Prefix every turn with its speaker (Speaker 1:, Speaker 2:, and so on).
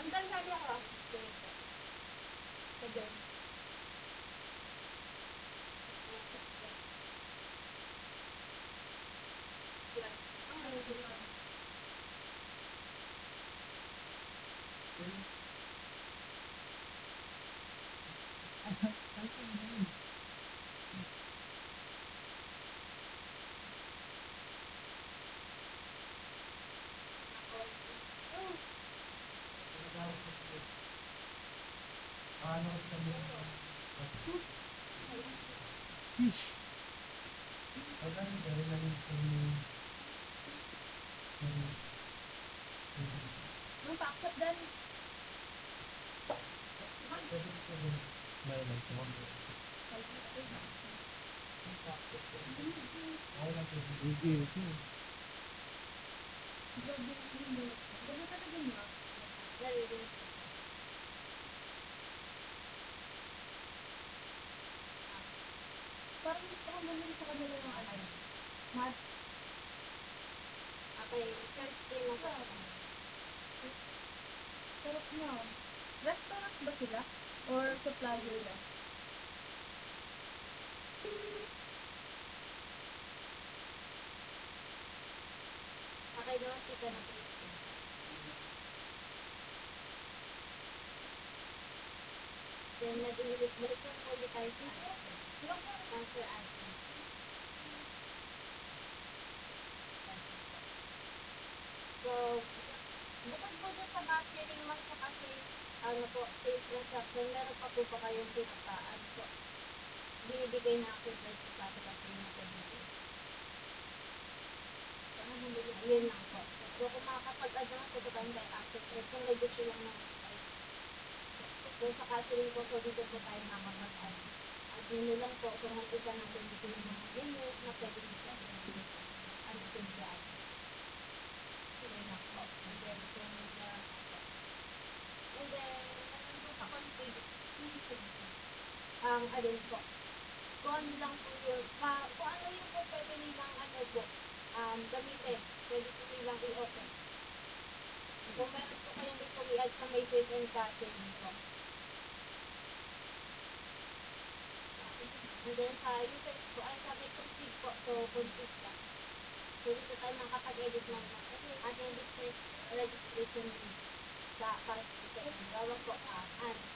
Speaker 1: Dahil sabi ako, assistant po. Again. Ang pa-accept din. Parang gusto ko bumili sa kanila yung ano, mat. Okay, self-stream ako. Sarap niya. Restaurant ba sila? Or supplier lang? Okay naman kita na Christine. Then, nag-iulit, balik na po ulit tayo sa answer answer. So, bukod po dun sa battery man sa kasi, ano po, safe transaction, meron pa po ba kayong ano po, binibigay na access sa capital pay na pwede. Yun lang po. So, kung makakapag-add naman po tayo kay access rate, kung may gusto lang ng price. So, sa catering po, so dito po tayo makapag-add. At yun lang po, kung mag-isa natin dito yung mga menus na pwede dito ang ano po dyan. Yun lang po. And then, kung meron na po. And then, meron po sa config, alin po. Kung ano lang po yun, kung ano yung po pwede nilang ano po, gamitin, pwede po nilang i-open. Kung meron po kayong gusto i-add sa may safe and catering po. And then sa users po, ay sa may config po, so config lang. So dito tayo makakapag-edit ng ating business registration link para sa users. Bawa po, add.